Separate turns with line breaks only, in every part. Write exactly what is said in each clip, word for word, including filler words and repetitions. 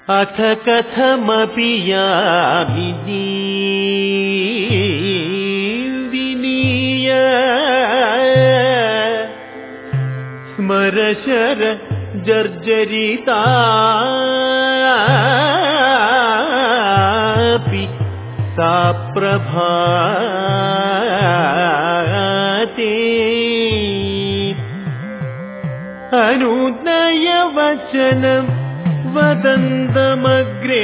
अथ कथमपि यामिनी विनीय स्मरशर जर्जरितापि सा प्रभाते अनुनय वचनं वदन्तमग्रे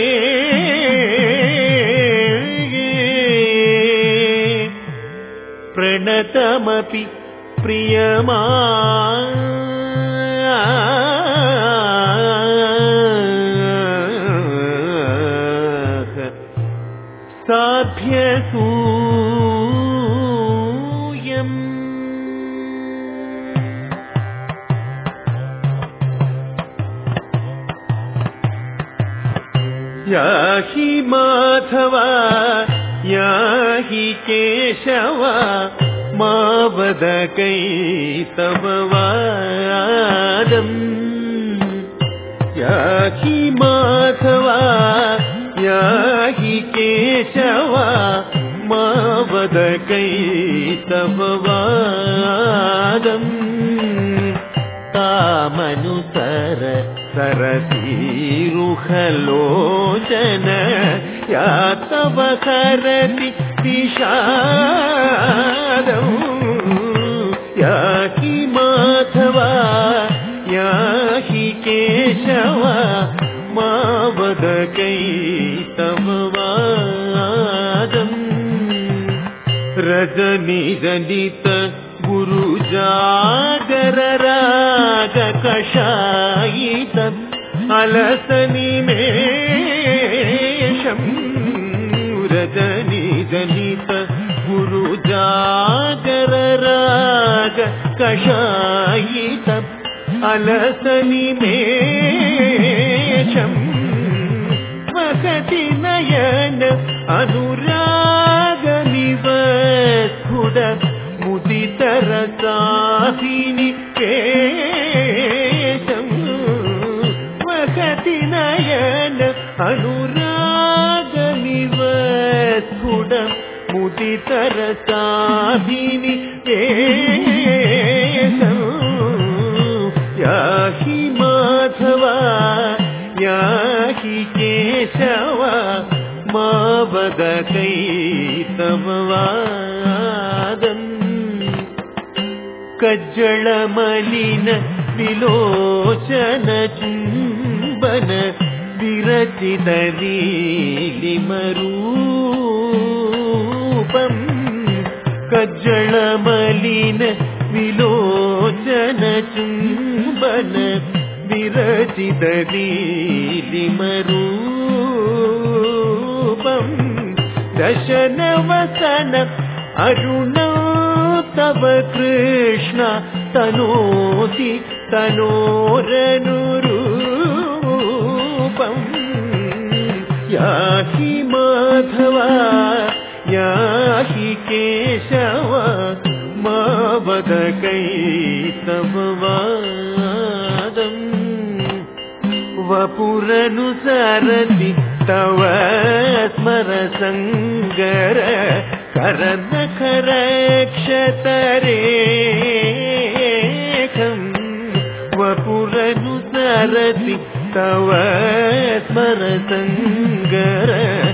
प्रणतमपि प्रियमा साभ्यसूयम् याहि माधव याहि केशव मा वद कैतव वादम् याहि माधव याहि केशव मा वद कैतव वादम् तामनुसर सरसीरुहलोचन या तव हरति विषादम् याहि माधव याहि केशव मा वद कैतव वादम् रजनीजनित गुरुजागर राग कषायित अलसनिमेषम् रजनीजनित गुरुजागर राग कषायित अलसनिमेषम् महति नयन अनुरागमिव स्फुट मुदितरसाहिनि केशम् महति नयन अनुरागमिव स्फुट मुदितरसाहिनि केशम् याहि माधव याहि केशव मा वद कैतव वादम् कज्जलमलिन विलोचन चुम्बन विरचित नीलिमरूपम् कज्जलमलिन विलोचन चुम्बन विरचित नीलिमरूपम् दशनवसन अरुणौ तव कृष्ण तनोति तनोरनुरूपम् याहि माधव याहि केशव मा वद कैतव वादम् वपुरनुसरति तव स्मरसङ्गर करनखरक्षतरेखम् वपुरनुसरति तव स्मरसङ्गर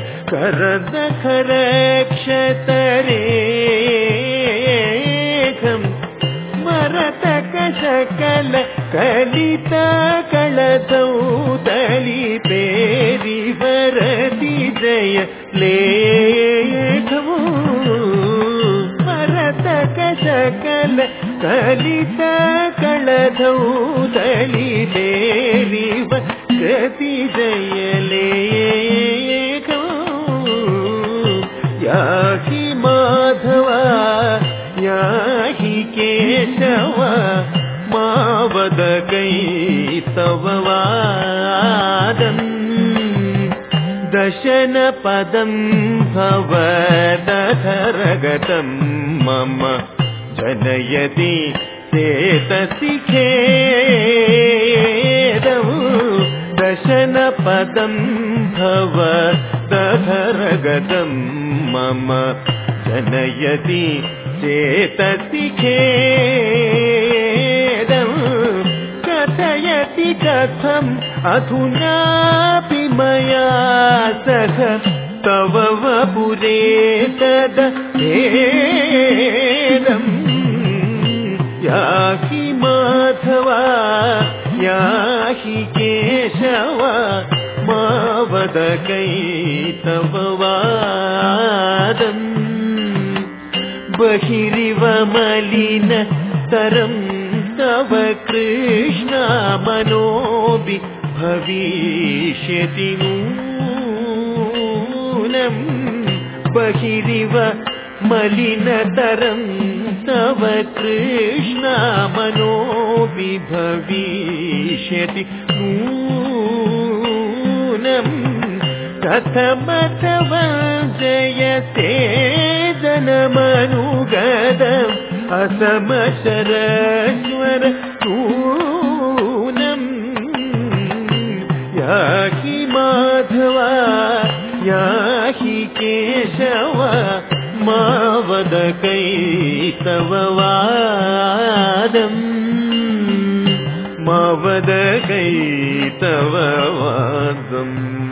करनखरक्षतरेखम् स्मरतक सकल कलित कलदौतली पेरि वरति जय लेखमु स्मरतक सकल कलित कलदौतली पेरि वरति जय लेखमु याहि माधव याहि केशव मा वद कैतव वादम् दशन पदं भवदधरगतं मम जनयति चेतसि खेदं दशन पदं भव दधरगतं मम जनयति चेतसि खेदं कथयति कथम् अधुनापि मया सह तव वपुरे तदभेदम् याहि माधवा याहि केशव मा वद कैतव वादम् बहिरिव मलिन तरं तव कृष्णा मनोऽपि भविष्यति नूनम् बहिरिव मलिनतरं तव कृष्णा मनोऽपि भविष्यति नूनम् कथमथव जयते जनमनुगदम् असमशरश्वर नूनम् याहि माधवा याहि केशव मा वद कैतव वादम् मा वद कैतव वादम्।